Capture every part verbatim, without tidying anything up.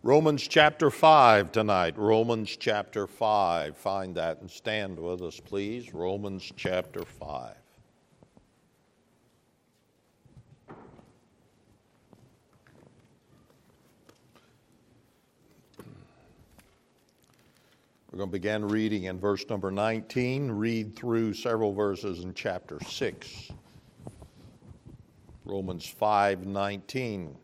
Romans chapter five tonight. Romans chapter five. Find that and stand with us, please. Romans chapter five. We're going to begin reading in verse number nineteen. Read through several verses in chapter six. Romans five nineteen.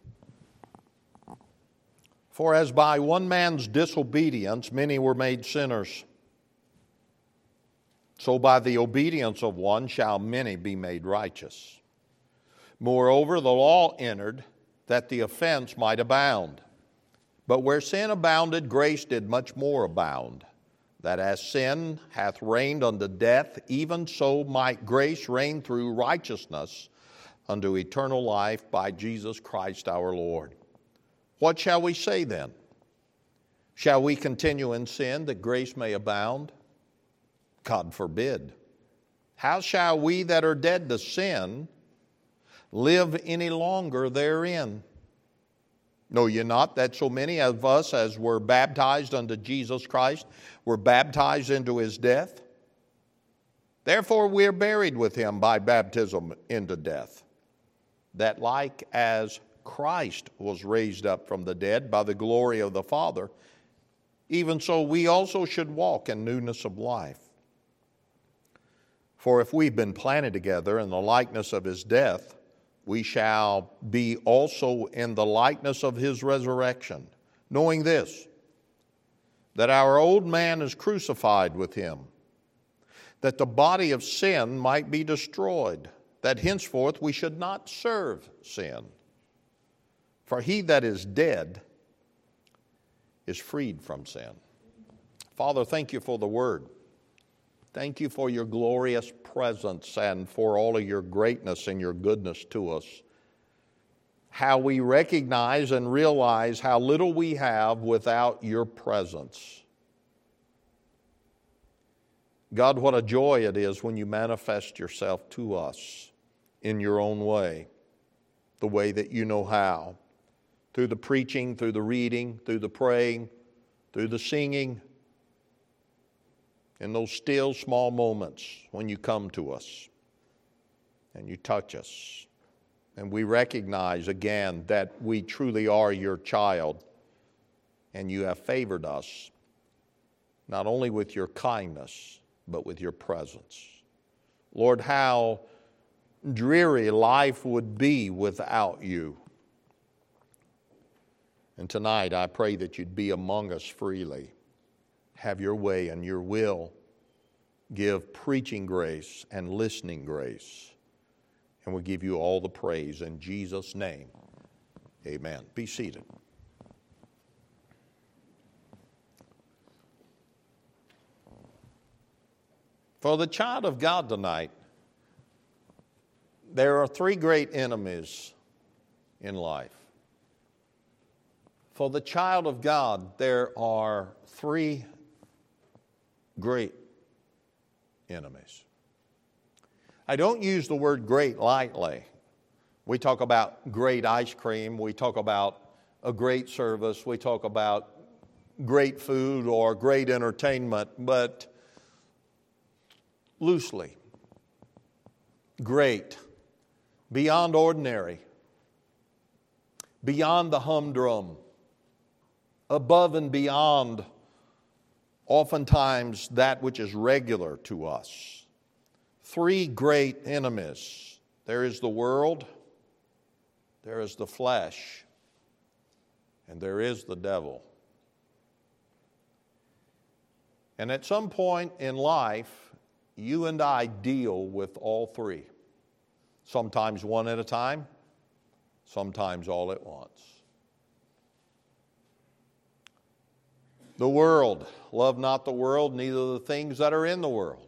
For as by one man's disobedience many were made sinners, so by the obedience of one shall many be made righteous. Moreover, the law entered that the offense might abound. But where sin abounded, grace did much more abound, that as sin hath reigned unto death, even so might grace reign through righteousness unto eternal life by Jesus Christ our Lord. What shall we say then? Shall we continue in sin that grace may abound? God forbid. How shall we that are dead to sin live any longer therein? Know ye not that so many of us as were baptized unto Jesus Christ were baptized into his death? Therefore we are buried with him by baptism into death, that like as Christ was raised up from the dead by the glory of the Father, even so we also should walk in newness of life. For if we've been planted together in the likeness of his death, we shall be also in the likeness of his resurrection, knowing this, that our old man is crucified with him, that the body of sin might be destroyed, that henceforth we should not serve sin. For he that is dead is freed from sin. Father, thank you for the word. Thank you for your glorious presence and for all of your greatness and your goodness to us. How we recognize and realize how little we have without your presence. God, what a joy it is when you manifest yourself to us in your own way, the way that you know how. Through the preaching, through the reading, through the praying, through the singing, in those still small moments when you come to us and you touch us. And we recognize again that we truly are your child and you have favored us, not only with your kindness, but with your presence. Lord, how dreary life would be without you. And tonight I pray that you'd be among us freely. Have your way and your will. Give preaching grace and listening grace. And we give you all the praise in Jesus' name. Amen. Be seated. For the child of God tonight, there are three great enemies in life. For the child of God, there are three great enemies. I don't use the word great lightly. We talk about great ice cream, we talk about a great service, we talk about great food or great entertainment, but loosely. Great, beyond ordinary, beyond the humdrum, above and beyond oftentimes that which is regular to us. Three great enemies. There is the world, there is the flesh, and there is the devil. And at some point in life, you and I deal with all three. Sometimes one at a time, sometimes all at once. The world, love not the world, neither the things that are in the world.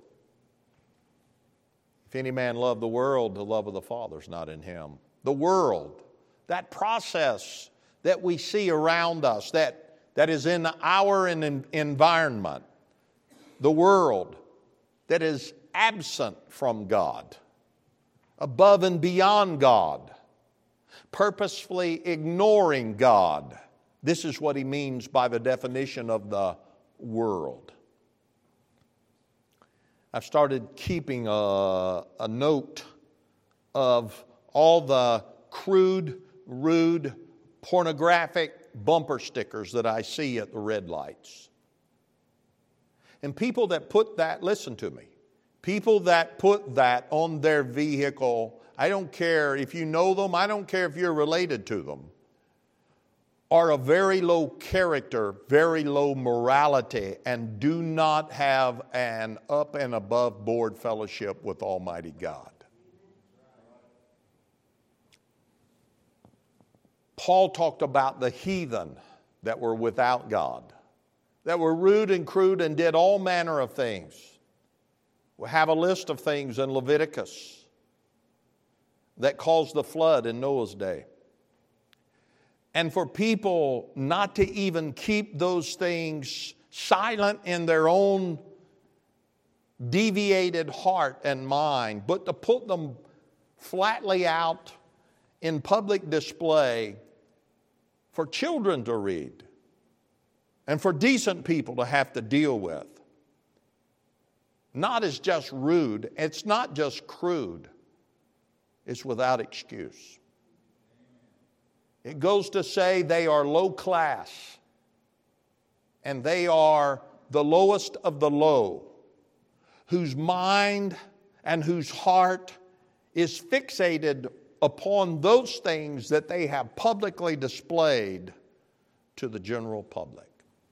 If any man love the world, the love of the Father is not in him. The world, that process that we see around us, that, that is in our environment. The world that is absent from God, above and beyond God, purposefully ignoring God, This is what he means by the definition of the world. I've started keeping a, a note of all the crude, rude, pornographic bumper stickers that I see at the red lights. And people that put that, listen to me, people that put that on their vehicle, I don't care if you know them, I don't care if you're related to them, are a very low character, very low morality, and do not have an up and above board fellowship with Almighty God. Paul talked about the heathen that were without God, that were rude and crude and did all manner of things. We have a list of things in Leviticus that caused the flood in Noah's day. And for people not to even keep those things silent in their own deviated heart and mind, but to put them flatly out in public display for children to read and for decent people to have to deal with. Not as just rude, it's not just crude, it's without excuse. It goes to say they are low class and they are the lowest of the low, whose mind and whose heart is fixated upon those things that they have publicly displayed to the general public.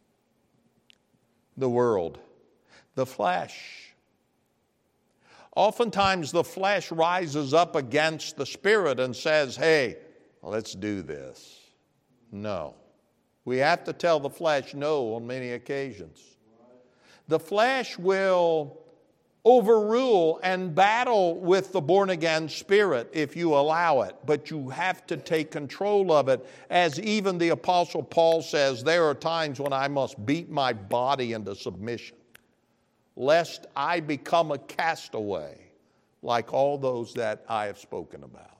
The world, the flesh. Oftentimes the flesh rises up against the spirit and says, hey, let's do this. No. We have to tell the flesh no on many occasions. The flesh will overrule and battle with the born-again spirit if you allow it. But you have to take control of it. As even the Apostle Paul says, there are times when I must beat my body into submission, lest I become a castaway like all those that I have spoken about.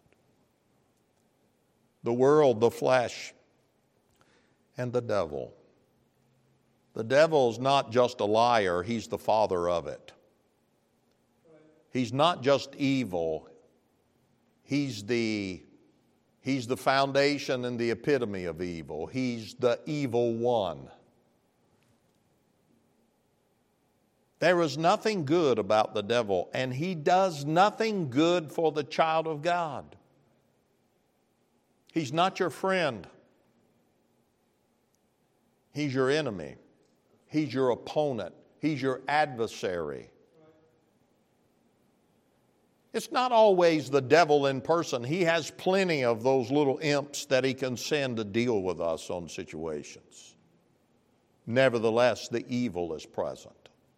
The world, the flesh, and the devil. The devil is not just a liar, he's the father of it. He's not just evil, he's the, he's the foundation and the epitome of evil. He's the evil one. There is nothing good about the devil, and he does nothing good for the child of God. He's not your friend. He's your enemy. He's your opponent. He's your adversary. It's not always the devil in person. He has plenty of those little imps that he can send to deal with us on situations. Nevertheless, the evil is present.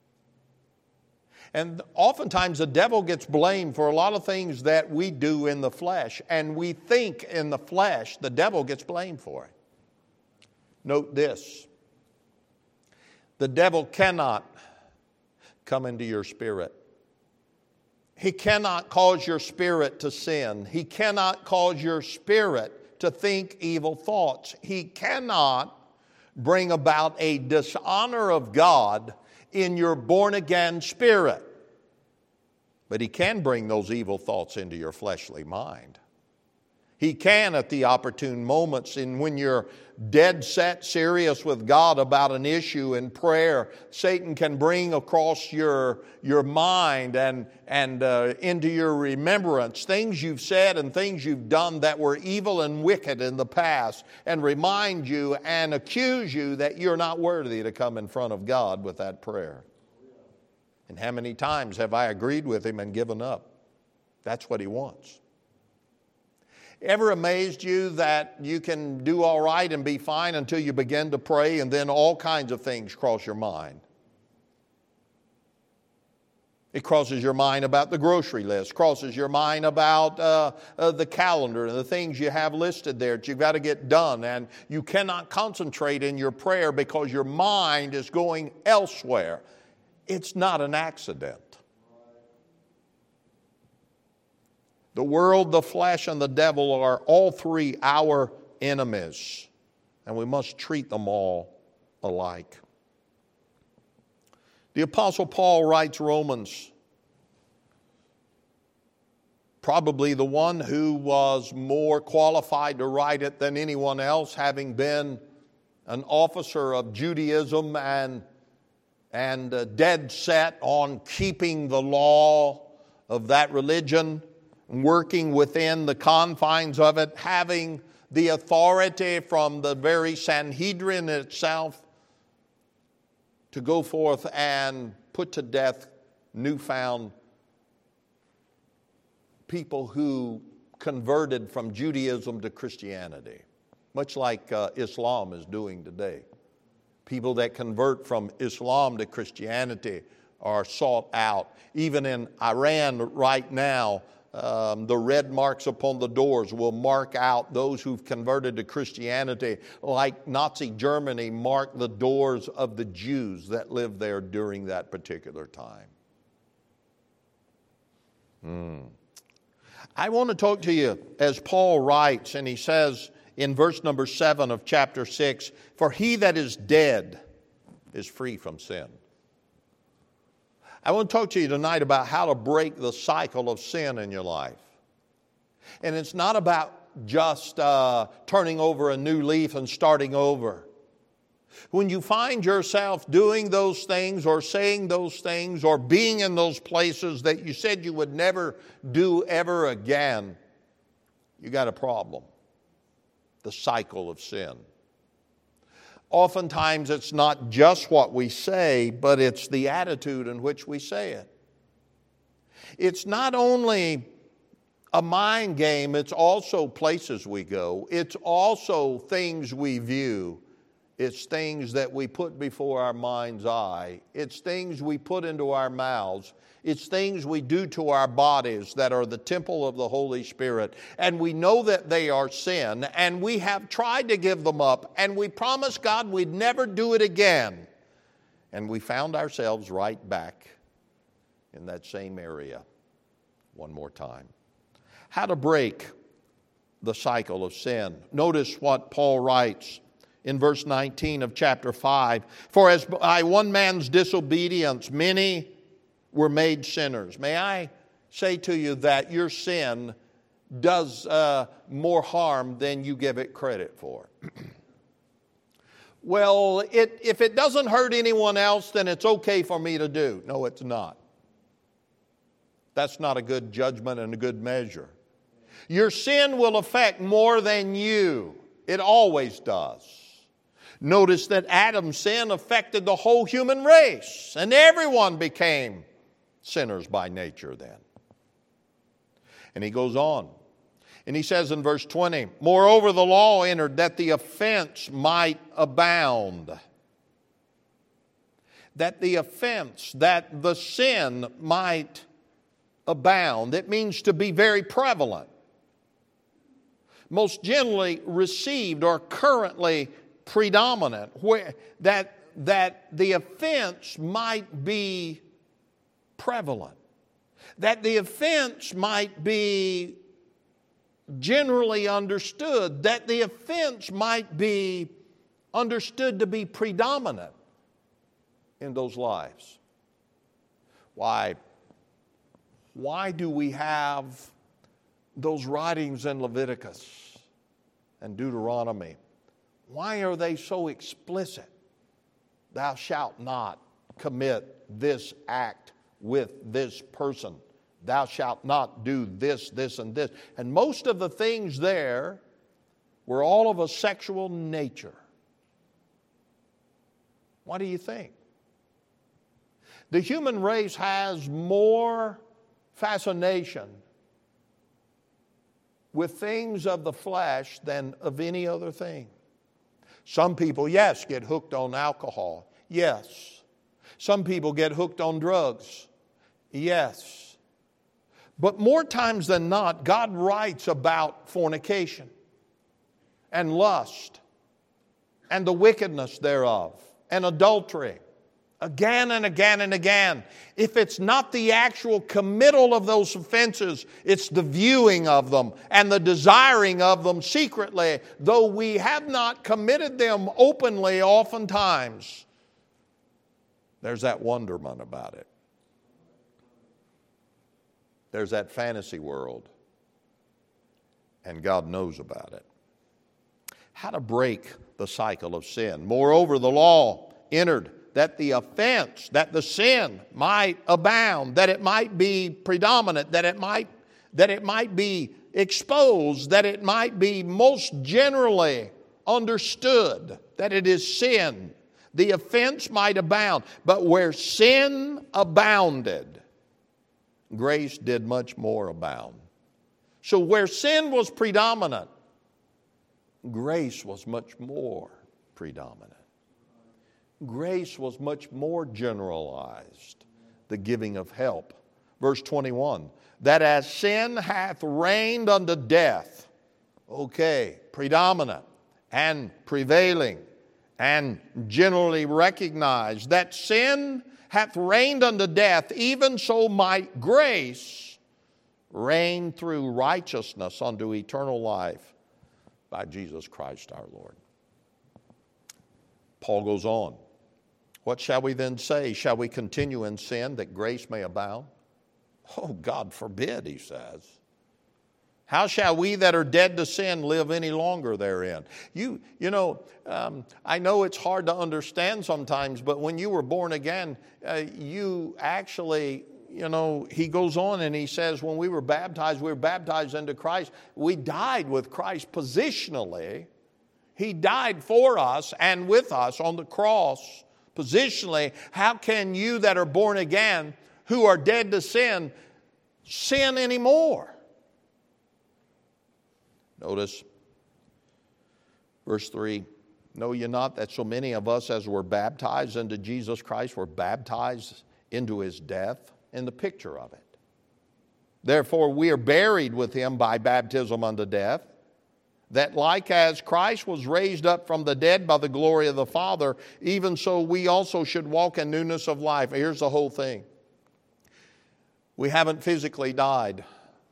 And oftentimes the devil gets blamed for a lot of things that we do in the flesh. And we think in the flesh, the devil gets blamed for it. Note this. The devil cannot come into your spirit. He cannot cause your spirit to sin. He cannot cause your spirit to think evil thoughts. He cannot bring about a dishonor of God in your born-again spirit. But he can bring those evil thoughts into your fleshly mind. He can at the opportune moments, and when you're dead set serious with God about an issue in prayer, Satan can bring across your, your mind and, and uh, into your remembrance things you've said and things you've done that were evil and wicked in the past, and remind you and accuse you that you're not worthy to come in front of God with that prayer. And how many times have I agreed with him and given up? That's what he wants. Ever amazed you that you can do all right and be fine until you begin to pray and then all kinds of things cross your mind? It crosses your mind about the grocery list, crosses your mind about uh, uh, the calendar and the things you have listed there that you've got to get done, and you cannot concentrate in your prayer because your mind is going elsewhere. It's not an accident. The world, the flesh, and the devil are all three our enemies. and we must treat them all alike. The Apostle Paul writes Romans, probably the one who was more qualified to write it than anyone else, having been an officer of Judaism and, and uh, dead set on keeping the law of that religion, working within the confines of it, having the authority from the very Sanhedrin itself to go forth and put to death newfound people who converted from Judaism to Christianity, much like uh, Islam is doing today. People that convert from Islam to Christianity are sought out. Even in Iran right now, um, the red marks upon the doors will mark out those who've converted to Christianity, like Nazi Germany marked the doors of the Jews that lived there during that particular time. Hmm. I want to talk to you as Paul writes, and he says in verse number seven of chapter six, "For he that is dead is free from sin." I want to talk to you tonight about how to break the cycle of sin in your life. And it's not about just uh, turning over a new leaf and starting over. When you find yourself doing those things or saying those things or being in those places that you said you would never do ever again, you got a problem. The cycle of sin. Oftentimes it's not just what we say, but it's the attitude in which we say it. It's not only a mind game, it's also places we go. It's also things we view. It's things that we put before our mind's eye. It's things we put into our mouths. It's things we do to our bodies that are the temple of the Holy Spirit. And we know that they are sin, and we have tried to give them up, and we promised God we'd never do it again. And we found ourselves right back in that same area one more time. How to break the cycle of sin. Notice what Paul writes in verse nineteen of chapter five. "For as by one man's disobedience many were made sinners." May I say to you that your sin does uh, more harm than you give it credit for. Well, it, if it doesn't hurt anyone else, then it's okay for me to do. No, it's not. That's not a good judgment and a good measure. Your sin will affect more than you. It always does. Notice that Adam's sin affected the whole human race, and everyone became sinners by nature then. And he goes on, and he says in verse twenty, "Moreover, the law entered that the offense might abound." That the offense, that the sin might abound. It means to be very prevalent. Most generally received or currently predominant, where that that the offense might be prevalent, that the offense might be generally understood, that the offense might be understood to be predominant in those lives. Why? Why do we have those writings in Leviticus and Deuteronomy? Why are they so explicit? Thou shalt not commit this act with this person. Thou shalt not do this, this, and this. And most of the things there were all of a sexual nature. What do you think? The human race has more fascination with things of the flesh than of any other thing. Some people, yes, get hooked on alcohol. Yes. Some people get hooked on drugs. Yes. But more times than not, God writes about fornication and lust and the wickedness thereof and adultery again and again and again. If it's not the actual committal of those offenses, it's the viewing of them and the desiring of them secretly, though we have not committed them openly oftentimes. There's that wonderment about it. There's that fantasy world, and God knows about it. How to break the cycle of sin. Moreover, the law entered that the offense, that the sin might abound, that it might be predominant, that it might, that it might be exposed, that it might be most generally understood that it is sin. The offense might abound, but where sin abounded, grace did much more abound. So where sin was predominant, grace was much more predominant. Grace was much more generalized, the giving of help. Verse twenty-one, that as sin hath reigned unto death, okay, predominant and prevailing and generally recognized, that sin hath reigned unto death, even so might grace reign through righteousness unto eternal life by Jesus Christ our Lord. Paul goes on. What shall we then say? Shall we continue in sin that grace may abound? Oh, God forbid, he says. How shall we that are dead to sin live any longer therein? You, you know, um, I know it's hard to understand sometimes, but when you were born again, uh, you actually, you know, he goes on and he says, when we were baptized, we were baptized into Christ. We died with Christ positionally. He died for us and with us on the cross. Positionally, how can you that are born again, who are dead to sin, sin anymore? Notice verse three, know ye not that so many of us as were baptized into Jesus Christ were baptized into his death? In the picture of it. Therefore we are buried with him by baptism unto death, that like as Christ was raised up from the dead by the glory of the Father, even so we also should walk in newness of life. Here's the whole thing. We haven't physically died,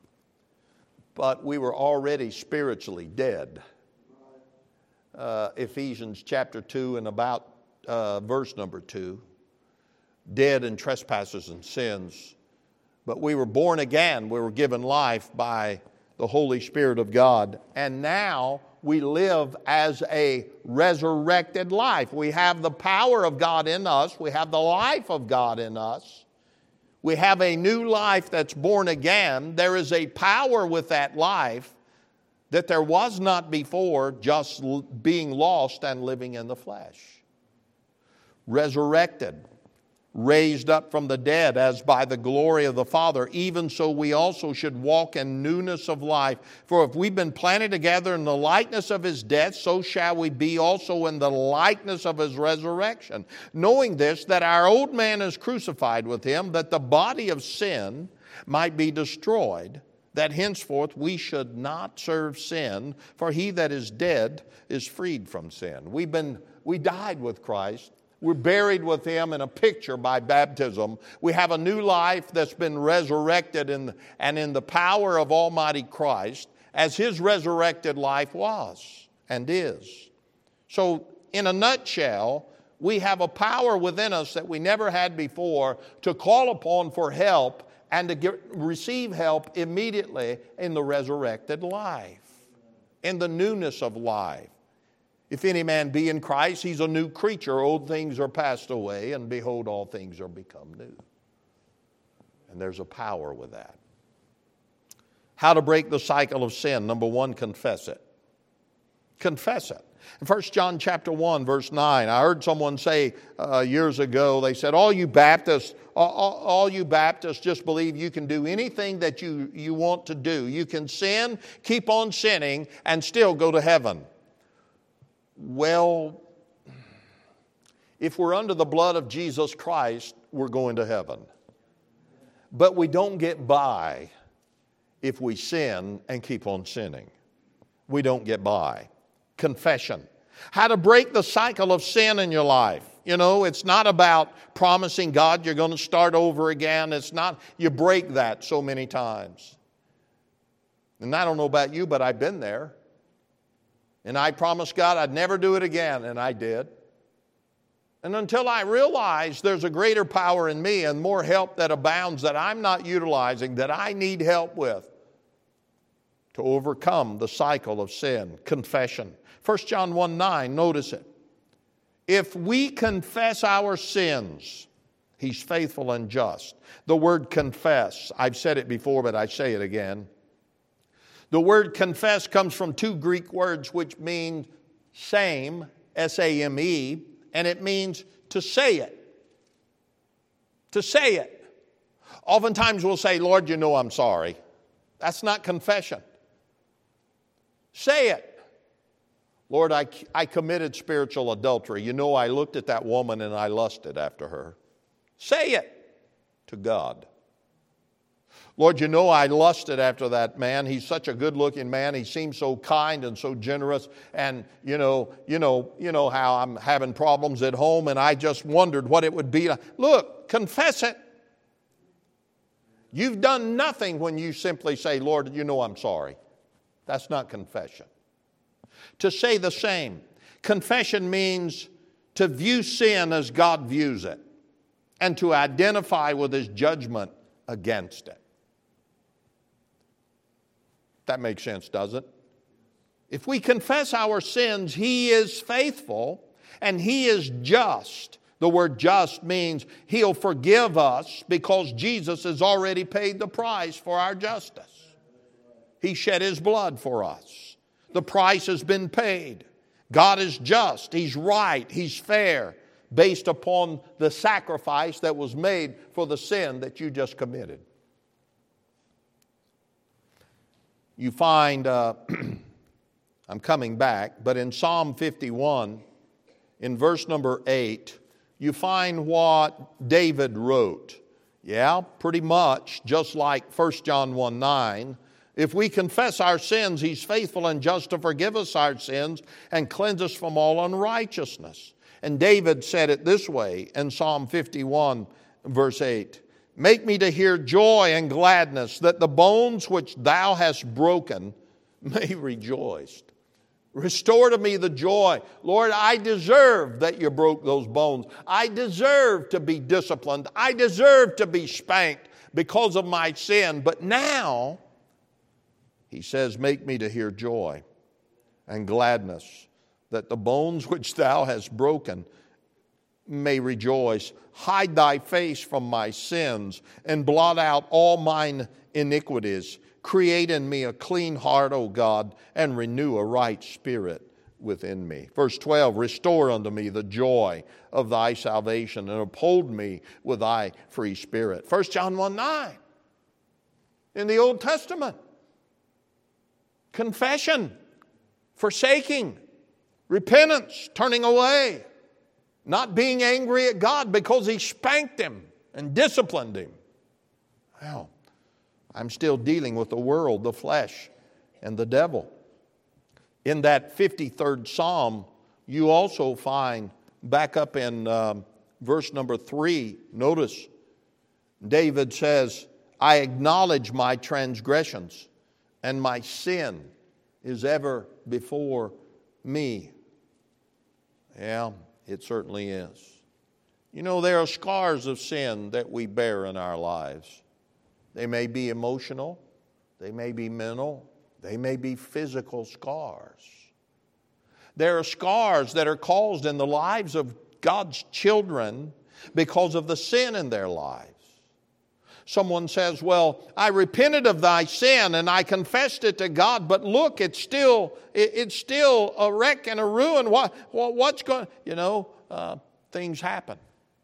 but we were already spiritually dead. Uh, Ephesians chapter two and about uh, verse number two. Dead in trespasses and sins. But we were born again. We were given life by the Holy Spirit of God. And now we live as a resurrected life. We have the power of God in us. We have the life of God in us. We have a new life that's born again. There is a power with that life that there was not before, just being lost and living in the flesh. Resurrected. Raised up from the dead as by the glory of the Father, even so we also should walk in newness of life. For if we've been planted together in the likeness of his death, so shall we be also in the likeness of his resurrection. Knowing this, that our old man is crucified with him, that the body of sin might be destroyed, that henceforth we should not serve sin, for he that is dead is freed from sin. We've been, we died with Christ. We're buried with him in a picture by baptism. We have a new life that's been resurrected in, and in the power of Almighty Christ, as his resurrected life was and is. So, in a nutshell, we have a power within us that we never had before to call upon for help and to get, receive help immediately in the resurrected life, in the newness of life. If any man be in Christ, he's a new creature. Old things are passed away, and behold, all things are become new. And there's a power with that. How to break the cycle of sin. Number one, confess it. Confess it. In First John chapter one, verse nine, I heard someone say uh, years ago, they said, all you Baptists, all, all, all you Baptists just believe you can do anything that you, you want to do. You can sin, keep on sinning, and still go to heaven. Well, if we're under the blood of Jesus Christ, we're going to heaven. But we don't get by if we sin and keep on sinning. We don't get by. Confession. How to break the cycle of sin in your life. You know, it's not about promising God you're going to start over again. It's not, you break that so many times. And I don't know about you, but I've been there. And I promised God I'd never do it again, and I did. And until I realized there's a greater power in me and more help that abounds that I'm not utilizing, that I need help with to overcome the cycle of sin. Confession. First John one nine, notice it. If we confess our sins, He's faithful and just. The word confess, I've said it before, but I say it again. The word confess comes from two Greek words which mean same, S A M E, and it means to say it. To say it. Oftentimes we'll say, Lord, you know I'm sorry. That's not confession. Say it. Lord, I, I committed spiritual adultery. You know I looked at that woman and I lusted after her. Say it to God. Lord, you know I lusted after that man. He's such a good-looking man. He seems so kind and so generous. And, you know, you know, you know how I'm having problems at home, and I just wondered what it would be. Look, confess it. You've done nothing when you simply say, Lord, you know I'm sorry. That's not confession. To say the same. Confession means to view sin as God views it and to identify with His judgment against it. That makes sense, doesn't it? If we confess our sins, He is faithful and He is just. The word just means He'll forgive us because Jesus has already paid the price for our justice. He shed His blood for us. The price has been paid. God is just. He's right. He's fair based upon the sacrifice that was made for the sin that you just committed. You find, uh, I'm coming back, but in Psalm fifty-one, in verse number eight, you find what David wrote. Yeah, pretty much, just like First John one nine. If we confess our sins, He's faithful and just to forgive us our sins and cleanse us from all unrighteousness. And David said it this way in Psalm fifty-one, verse eight. Make me to hear joy and gladness, that the bones which Thou hast broken may rejoice. Restore to me the joy. Lord, I deserve that You broke those bones. I deserve to be disciplined. I deserve to be spanked because of my sin. But now, He says, make me to hear joy and gladness, that the bones which Thou hast broken may rejoice. Hide Thy face from my sins and blot out all mine iniquities. Create in me a clean heart, O God, and renew a right spirit within me. Verse twelve, restore unto me the joy of Thy salvation and uphold me with Thy free spirit. First John one nine in the Old Testament. Confession, forsaking, repentance, turning away. Not being angry at God because He spanked him and disciplined him. Well, I'm still dealing with the world, the flesh, and the devil. In that fifty-third Psalm, you also find, back up in um, verse number three, notice, David says, I acknowledge my transgressions, and my sin is ever before me. Yeah. It certainly is. You know, there are scars of sin that we bear in our lives. They may be emotional. They may be mental. They may be physical scars. There are scars that are caused in the lives of God's children because of the sin in their lives. Someone says, well, I repented of thy sin and I confessed it to God, but look, it's still it's still a wreck and a ruin. What, what's going, you know, uh, things happen.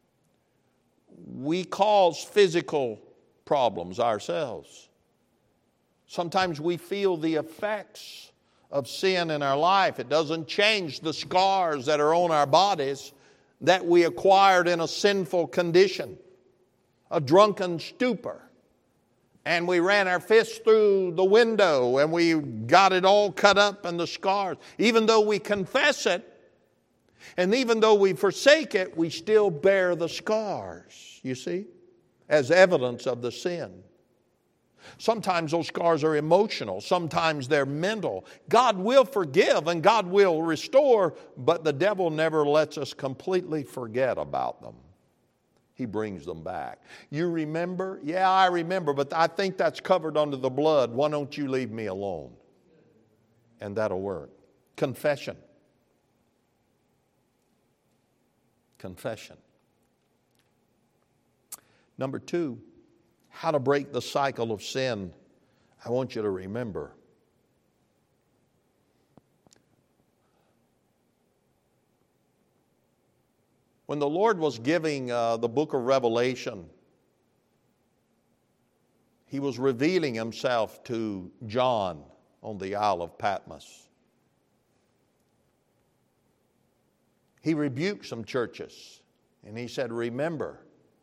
We cause physical problems ourselves. Sometimes we feel the effects of sin in our life. It doesn't change the scars that are on our bodies that we acquired in a sinful condition. A drunken stupor, and we ran our fists through the window and we got it all cut up and the scars. Even though we confess it, And even though we forsake it, we still bear the scars, you see, as evidence of the sin. Sometimes those scars are emotional. Sometimes they're mental. God will forgive and God will restore, but the devil never lets us completely forget about them. He brings them back. You remember? Yeah, I remember, but I think that's covered under the blood. Why don't you leave me alone? And that'll work. Confession. Confession. Number two, how to break the cycle of sin. I want you to remember. When the Lord was giving uh, the book of Revelation, He was revealing Himself to John on the Isle of Patmos. He rebuked some churches and He said, remember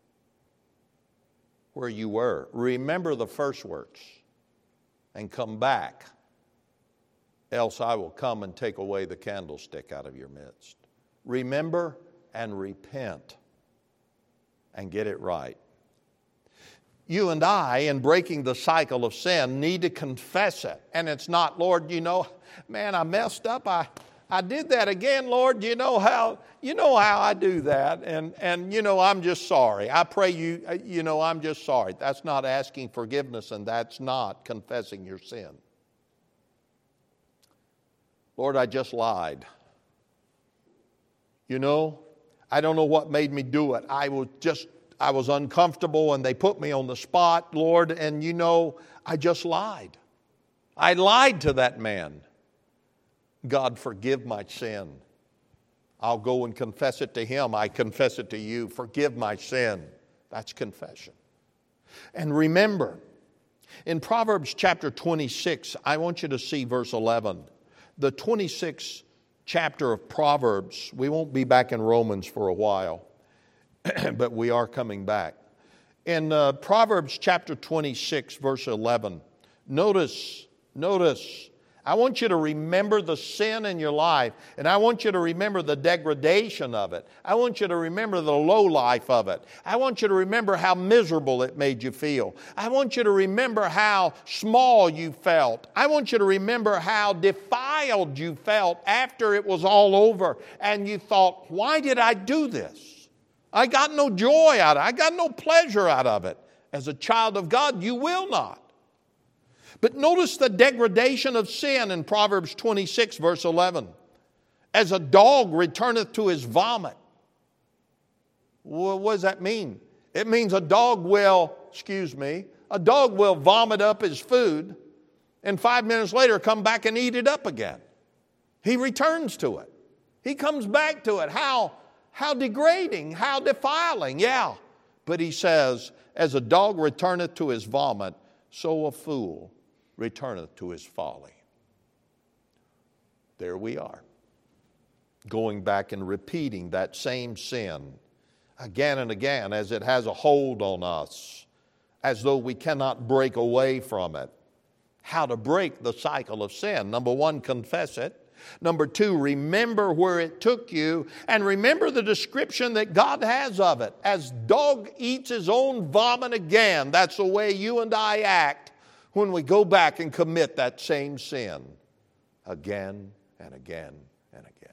where you were. Remember the first works and come back, else I will come and take away the candlestick out of your midst. Remember and repent and get it right. You and I, in breaking the cycle of sin, need to confess it. And it's not, Lord, you know, man, I messed up. I, I did that again, Lord. You know how, you know how I do that. And, and, you know, I'm just sorry. I pray you, you know, I'm just sorry. That's not asking forgiveness, and that's not confessing your sin. Lord, I just lied. You know, I don't know what made me do it. I was just, I was uncomfortable and they put me on the spot, Lord, and you know, I just lied. I lied to that man. God, forgive my sin. I'll go and confess it to Him. I confess it to you. Forgive my sin. That's confession. And remember, in Proverbs chapter twenty-six, I want you to see verse eleven. The twenty-sixth chapter of Proverbs. We won't be back in Romans for a while, but we are coming back. In uh, Proverbs chapter twenty-six, verse eleven, notice, notice, I want you to remember the sin in your life, and I want you to remember the degradation of it. I want you to remember the low life of it. I want you to remember how miserable it made you feel. I want you to remember how small you felt. I want you to remember how defiled you felt after it was all over, and you thought, why did I do this? I got no joy out of it. I got no pleasure out of it. As a child of God, you will not. But notice the degradation of sin in Proverbs twenty-six, verse eleven. As a dog returneth to his vomit. Well, what does that mean? It means a dog will, excuse me, a dog will vomit up his food and five minutes later come back and eat it up again. He returns to it. He comes back to it. How, how degrading, how defiling, yeah. But he says, as a dog returneth to his vomit, so a fool returneth to his folly. There we are, going back and repeating that same sin again and again as it has a hold on us, as though we cannot break away from it. How to break the cycle of sin? Number one, confess it. Number two, remember where it took you, and remember the description that God has of it. As dog eats his own vomit again, that's the way you and I act when we go back and commit that same sin again and again and again.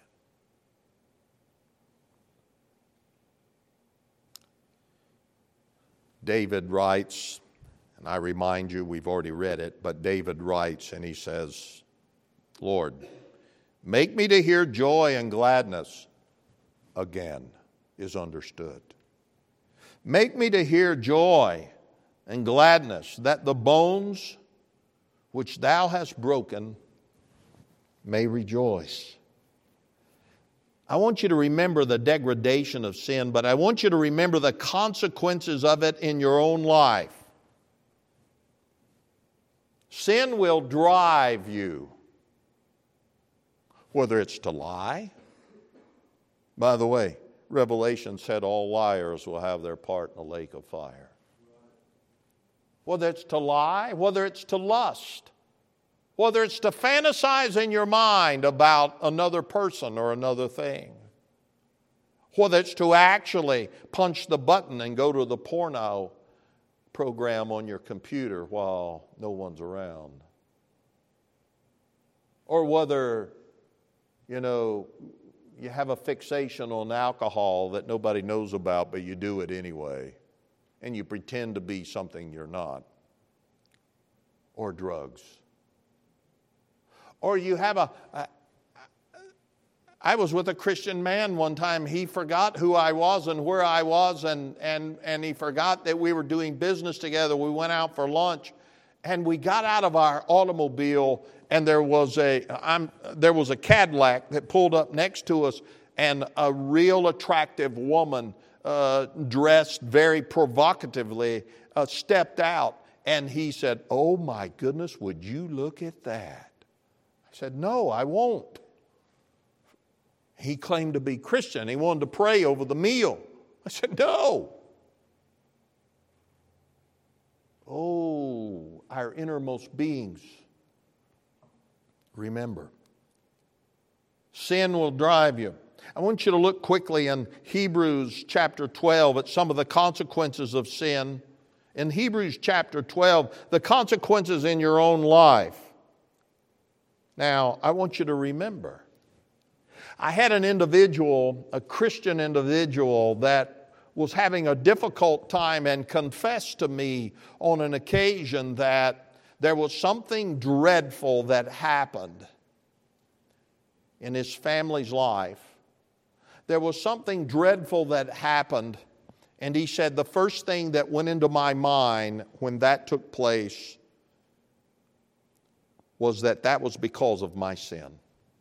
David writes, and I remind you, we've already read it, but David writes and he says, Lord, make me to hear joy and gladness again is understood. Make me to hear joy and gladness, that the bones which thou hast broken may rejoice. I want you to remember the degradation of sin, but I want you to remember the consequences of it in your own life. Sin will drive you, whether it's to lie. By the way, Revelation said all liars will have their part in the lake of fire. Whether it's to lie, whether it's to lust, whether it's to fantasize in your mind about another person or another thing. Whether it's to actually punch the button and go to the porno program on your computer while no one's around. Or whether, you know, you have a fixation on alcohol that nobody knows about, but you do it anyway. And you pretend to be something you're not. Or drugs. Or you have a... a I was with a Christian man one time. He forgot who I was and where I was, and, and, and he forgot that we were doing business together. We went out for lunch, and we got out of our automobile, and there was a I'm, there was a Cadillac that pulled up next to us, and a real attractive woman, uh, dressed very provocatively, uh, stepped out, and he said, "Oh my goodness, would you look at that?" I said, "No, I won't." He claimed to be Christian. He wanted to pray over the meal. I said, "No." Oh, our innermost beings. Remember, sin will drive you. I want you to look quickly in Hebrews chapter twelve at some of the consequences of sin. In Hebrews chapter twelve, the consequences in your own life. Now, I want you to remember, I had an individual, a Christian individual, that was having a difficult time and confessed to me on an occasion that there was something dreadful that happened in his family's life. There was something dreadful that happened, and he said the first thing that went into my mind when that took place was that that was because of my sin.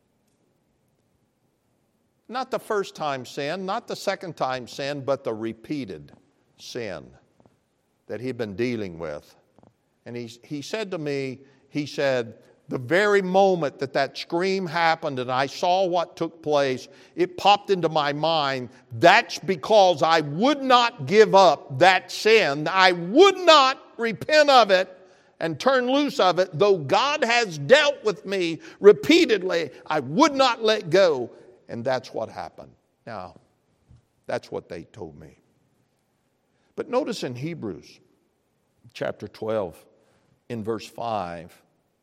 Not the first time sin, not the second time sin, but the repeated sin that he'd been dealing with. And he, he said to me, he said, the very moment that that scream happened and I saw what took place, it popped into my mind, that's because I would not give up that sin. I would not repent of it and turn loose of it. Though God has dealt with me repeatedly, I would not let go. And that's what happened. Now, that's what they told me. But notice in Hebrews chapter twelve, in verse five,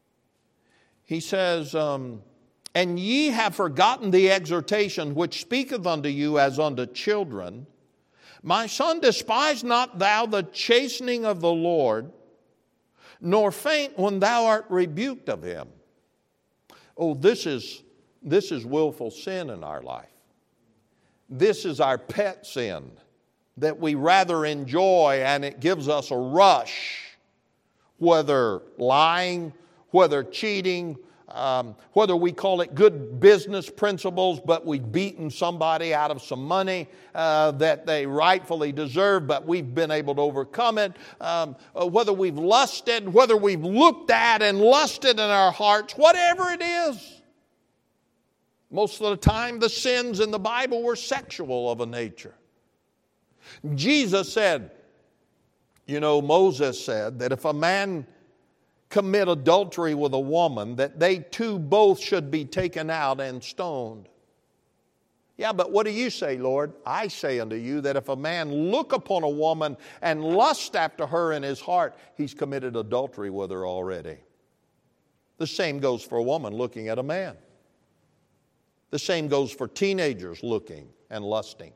he says, um, "And ye have forgotten the exhortation which speaketh unto you as unto children. My son, despise not thou the chastening of the Lord, nor faint when thou art rebuked of him." Oh, this is... This is willful sin in our life. This is our pet sin that we rather enjoy, and it gives us a rush, whether lying, whether cheating, um, whether we call it good business principles, but we've beaten somebody out of some money uh, that they rightfully deserve, but we've been able to overcome it, um, whether we've lusted, whether we've looked at and lusted in our hearts, whatever it is. Most of the time, the sins in the Bible were sexual of a nature. Jesus said, you know, Moses said that if a man commit adultery with a woman, that they two both should be taken out and stoned. Yeah, but what do you say, Lord? I say unto you that if a man look upon a woman and lust after her in his heart, he's committed adultery with her already. The same goes for a woman looking at a man. The same goes for teenagers looking and lusting.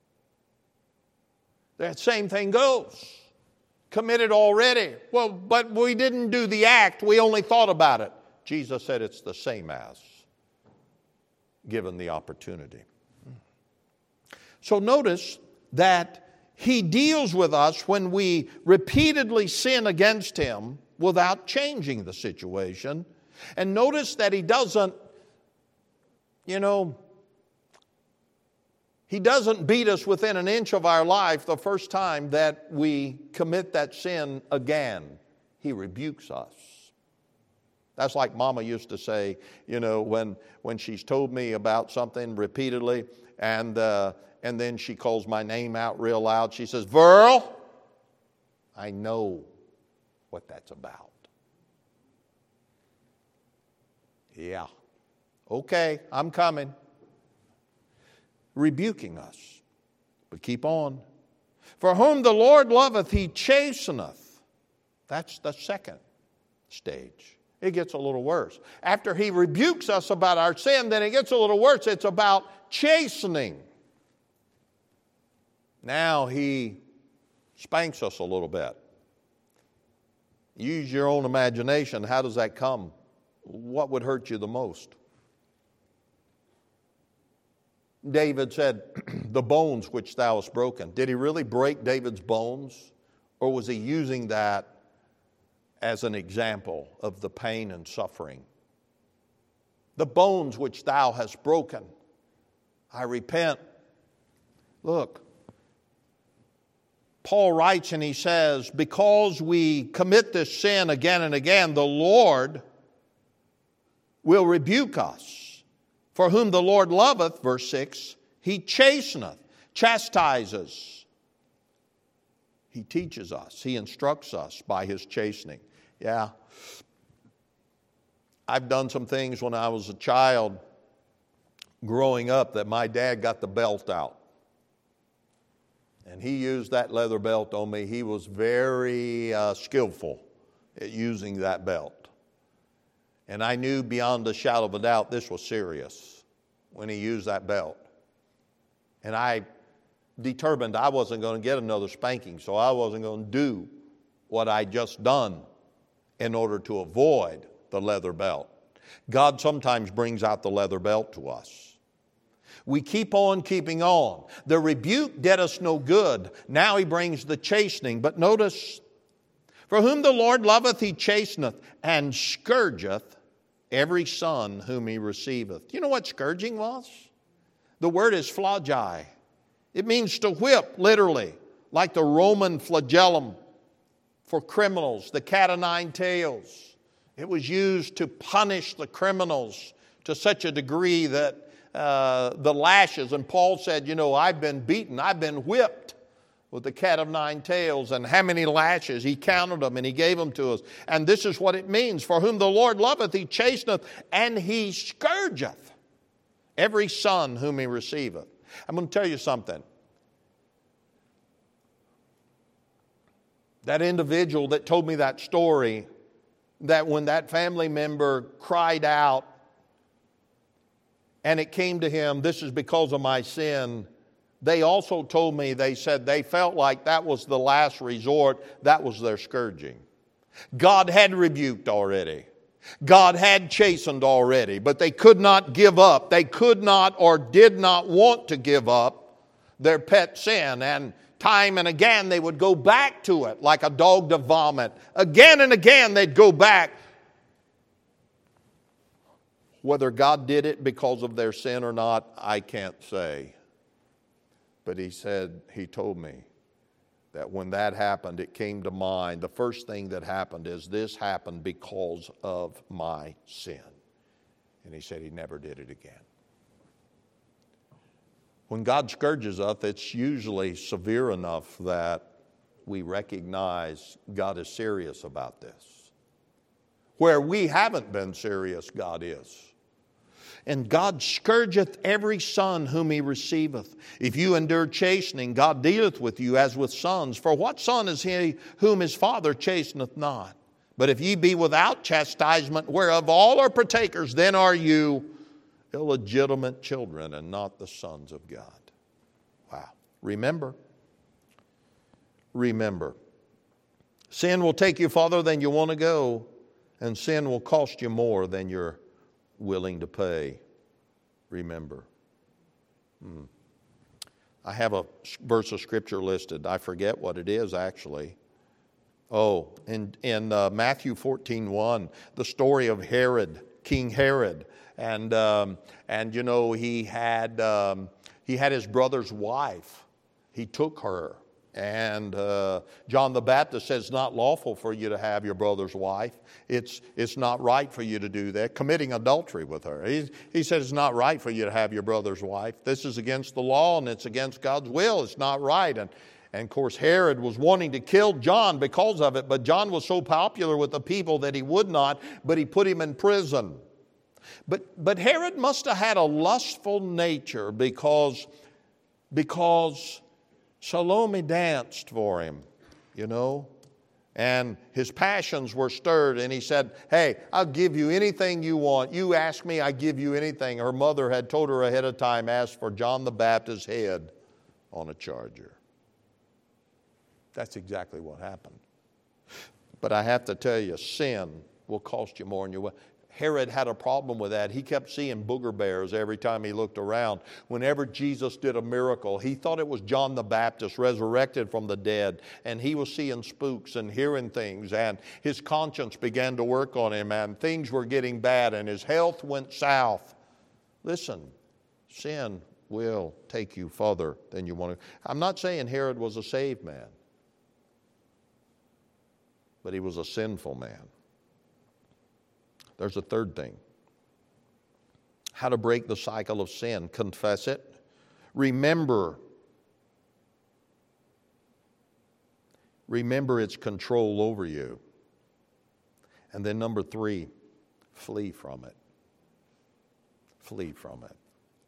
That same thing goes. Committed already. Well, but we didn't do the act. We only thought about it. Jesus said it's the same as, given the opportunity. So notice that he deals with us when we repeatedly sin against him without changing the situation. And notice that he doesn't You know, he doesn't beat us within an inch of our life the first time that we commit that sin again. He rebukes us. That's like Mama used to say, you know, when, when she's told me about something repeatedly, and, uh, and then she calls my name out real loud. She says, "Verl, I know what that's about." Yeah. Okay, I'm coming. Rebuking us. But keep on. For whom the Lord loveth, he chasteneth. That's the second stage. It gets a little worse. After he rebukes us about our sin, then it gets a little worse. It's about chastening. Now he spanks us a little bit. Use your own imagination. How does that come? What would hurt you the most? David said, the bones which thou hast broken. Did he really break David's bones? Or was he using that as an example of the pain and suffering? The bones which thou hast broken. I repent. Look, Paul writes and he says, because we commit this sin again and again, the Lord will rebuke us. For whom the Lord loveth, verse six, he chasteneth, chastises. He teaches us. He instructs us by his chastening. Yeah. I've done some things when I was a child growing up that my dad got the belt out. And he used that leather belt on me. He was very uh, skillful at using that belt. And I knew beyond a shadow of a doubt this was serious when he used that belt. And I determined I wasn't going to get another spanking, so I wasn't going to do what I'd just done in order to avoid the leather belt. God sometimes brings out the leather belt to us. We keep on keeping on. The rebuke did us no good. Now he brings the chastening. But notice, for whom the Lord loveth, he chasteneth, and scourgeth every son whom he receiveth. You know what scourging was? The word is flagi. It means to whip, literally, like the Roman flagellum for criminals, the cat o' nine tails. It was used to punish the criminals to such a degree that uh, the lashes, and Paul said, you know, I've been beaten, I've been whipped with the cat of nine tails, and how many lashes? He counted them and he gave them to us. And this is what it means. For whom the Lord loveth, he chasteneth, and he scourgeth every son whom he receiveth. I'm going to tell you something. That individual that told me that story, that when that family member cried out, and it came to him, this is because of my sin, they also told me, they said they felt like that was the last resort. That was their scourging. God had rebuked already. God had chastened already, but they could not give up. They could not or did not want to give up their pet sin. And time and again they would go back to it like a dog to vomit. Again and again they'd go back. Whether God did it because of their sin or not, I can't say. But he said, he told me that when that happened, it came to mind. The first thing that happened is this happened because of my sin. And he said he never did it again. When God scourges us, it's usually severe enough that we recognize God is serious about this. Where we haven't been serious, God is. And God scourgeth every son whom he receiveth. If you endure chastening, God dealeth with you as with sons. For what son is he whom his father chasteneth not? But if ye be without chastisement, whereof all are partakers, then are you illegitimate children and not the sons of God. Wow. Remember. Remember. Sin will take you farther than you want to go, and sin will cost you more than you're willing to pay. Remember. Hmm. I have a verse of Scripture listed. I forget what it is actually. Oh, in, in uh, Matthew fourteen one, the story of Herod, King Herod. And, um, and you know, he had, um, he had his brother's wife. He took her. And uh, John the Baptist says it's not lawful for you to have your brother's wife. It's, it's not right for you to do that. Committing adultery with her. He, he says it's not right for you to have your brother's wife. This is against the law and it's against God's will. It's not right. And, and of course Herod was wanting to kill John because of it. But John was so popular with the people that he would not. But he put him in prison. But, but Herod must have had a lustful nature because, because Salome danced for him, you know. And his passions were stirred, and he said, hey, I'll give you anything you want. You ask me, I give you anything. Her mother had told her ahead of time, ask for John the Baptist's head on a charger. That's exactly what happened. But I have to tell you, sin will cost you more than you will. Herod had a problem with that. He kept seeing booger bears every time he looked around. Whenever Jesus did a miracle, he thought it was John the Baptist resurrected from the dead. And he was seeing spooks and hearing things. And his conscience began to work on him. And things were getting bad. And his health went south. Listen, sin will take you further than you want to. I'm not saying Herod was a saved man. But he was a sinful man. There's a third thing. How to break the cycle of sin. Confess it. Remember. Remember its control over you. And then number three, flee from it. Flee from it.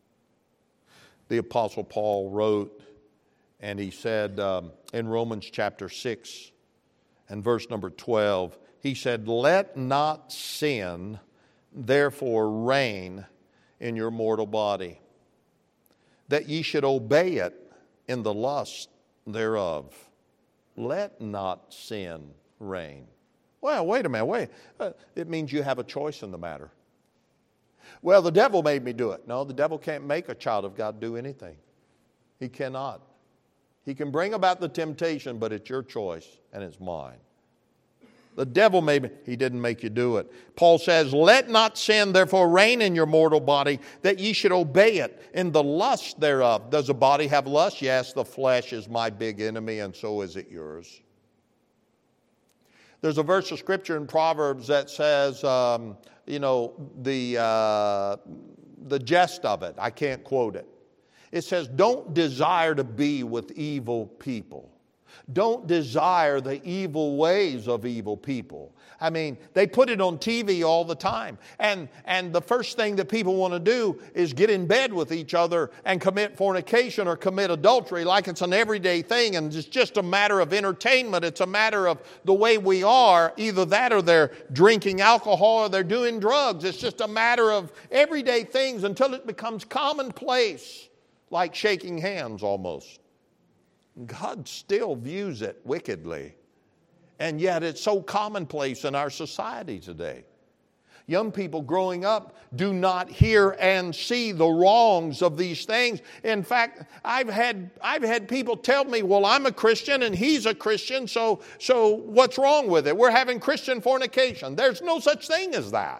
The Apostle Paul wrote, and he said um, in Romans chapter six and verse number twelve, he said, let not sin therefore reign in your mortal body, that ye should obey it in the lust thereof. Let not sin reign. Well, wait a minute, wait. Uh, it means you have a choice in the matter. Well, the devil made me do it. No, the devil can't make a child of God do anything. He cannot. He can bring about the temptation, but it's your choice and it's mine. The devil made me. He didn't make you do it. Paul says, let not sin therefore reign in your mortal body, that ye should obey it in the lust thereof. Does the body have lust? Yes, the flesh is my big enemy, and so is it yours. There's a verse of Scripture in Proverbs that says, um, you know, the, uh, the gist of it. I can't quote it. It says, don't desire to be with evil people. Don't desire the evil ways of evil people. I mean, they put it on T V all the time. And, and the first thing that people want to do is get in bed with each other and commit fornication or commit adultery like it's an everyday thing and it's just a matter of entertainment. It's a matter of the way we are. Either that or they're drinking alcohol or they're doing drugs. It's just a matter of everyday things until it becomes commonplace, like shaking hands almost. God still views it wickedly. And yet it's so commonplace in our society today. Young people growing up do not hear and see the wrongs of these things. In fact, I've had I've had people tell me, well, I'm a Christian and he's a Christian, so, so what's wrong with it? We're having Christian fornication. There's no such thing as that.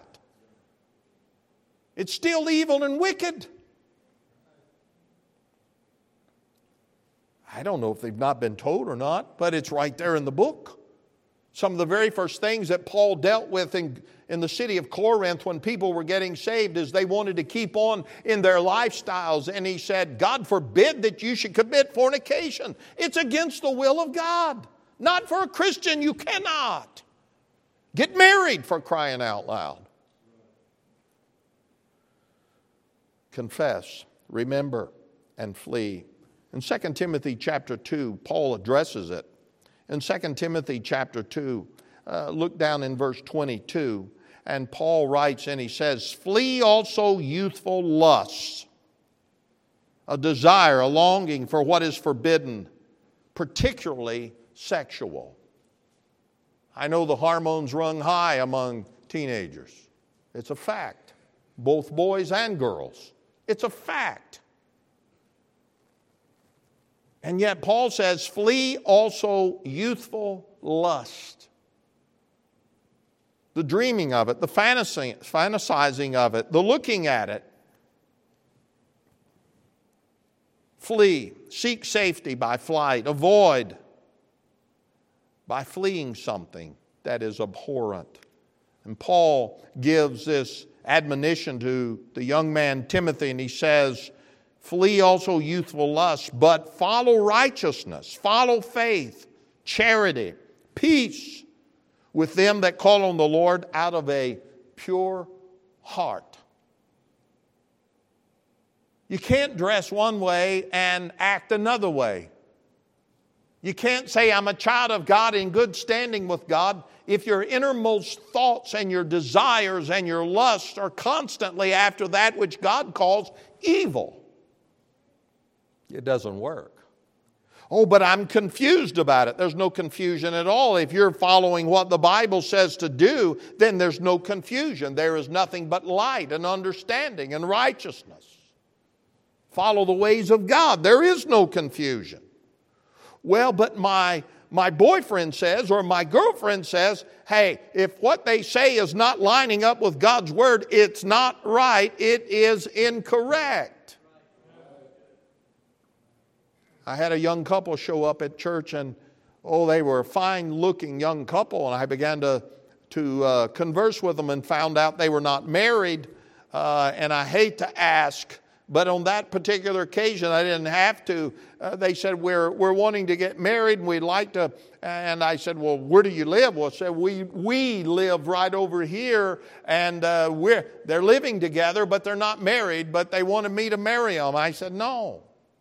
It's still evil and wicked. I don't know if they've not been told or not, but it's right there in the book. Some of the very first things that Paul dealt with in, in the city of Corinth when people were getting saved is they wanted to keep on in their lifestyles. And he said, God forbid that you should commit fornication. It's against the will of God. Not for a Christian, you cannot. Get married, for crying out loud. Confess, remember, and flee. In Second Timothy chapter two, Paul addresses it. In Second Timothy chapter two, uh, look down in verse twenty-two, and Paul writes and he says, flee also youthful lusts, a desire, a longing for what is forbidden, particularly sexual. I know the hormones run high among teenagers. It's a fact. Both boys and girls. It's a fact. And yet Paul says, flee also youthful lust. The dreaming of it, the fantasy, fantasizing of it, the looking at it. Flee. Seek safety by flight. Avoid by fleeing something that is abhorrent. And Paul gives this admonition to the young man Timothy, and he says, flee also youthful lusts, but follow righteousness, follow faith, charity, peace with them that call on the Lord out of a pure heart. You can't dress one way and act another way. You can't say, I'm a child of God in good standing with God, if your innermost thoughts and your desires and your lusts are constantly after that which God calls evil. It doesn't work. Oh, but I'm confused about it. There's no confusion at all. If you're following what the Bible says to do, then there's no confusion. There is nothing but light and understanding and righteousness. Follow the ways of God. There is no confusion. Well, but my, my boyfriend says, or my girlfriend says, hey, if what they say is not lining up with God's Word, it's not right. It is incorrect. I had a young couple show up at church, and oh, they were a fine-looking young couple, and I began to, to uh, converse with them and found out they were not married. Uh, and I hate to ask, but on that particular occasion, I didn't have to. Uh, they said, we're, we're wanting to get married, and we'd like to. And I said, well, where do you live? Well, I said, we, we live right over here, and uh, we're, they're living together, but they're not married, but they wanted me to marry them. I said, no.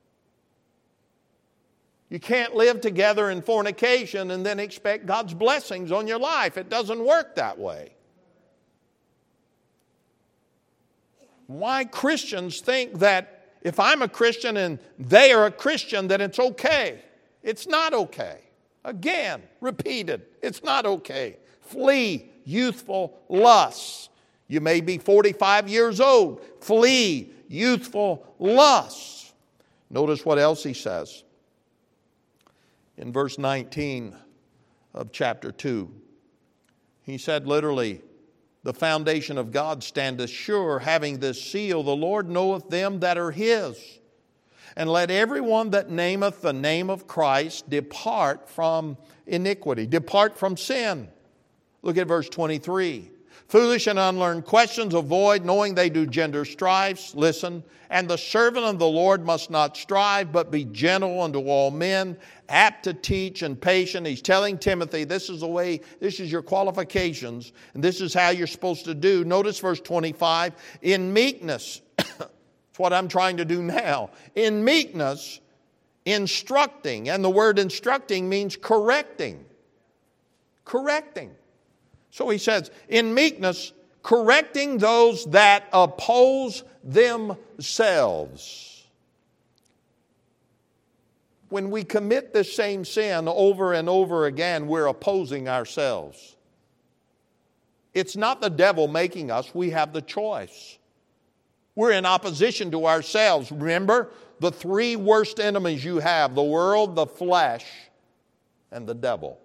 You can't live together in fornication and then expect God's blessings on your life. It doesn't work that way. Why Christians think that if I'm a Christian and they are a Christian, that it's okay. It's not okay. Again, repeated, it's not okay. Flee youthful lusts. You may be forty-five years old. Flee youthful lusts. Notice what else he says. In verse nineteen of chapter two, he said literally, the foundation of God standeth sure, having this seal, the Lord knoweth them that are His. And let everyone that nameth the name of Christ depart from iniquity, depart from sin. Look at verse twenty-three. Foolish and unlearned questions avoid, knowing they do gender strifes. Listen, and the servant of the Lord must not strive, but be gentle unto all men, apt to teach and patient. He's telling Timothy, this is the way, this is your qualifications, and this is how you're supposed to do. Notice verse twenty-five, in meekness, that's what I'm trying to do now. In meekness, instructing, and the word instructing means correcting. Correcting. So he says, in meekness, correcting those that oppose themselves. When we commit the same sin over and over again, we're opposing ourselves. It's not the devil making us. We have the choice. We're in opposition to ourselves. Remember, the three worst enemies you have, the world, the flesh, and the devil.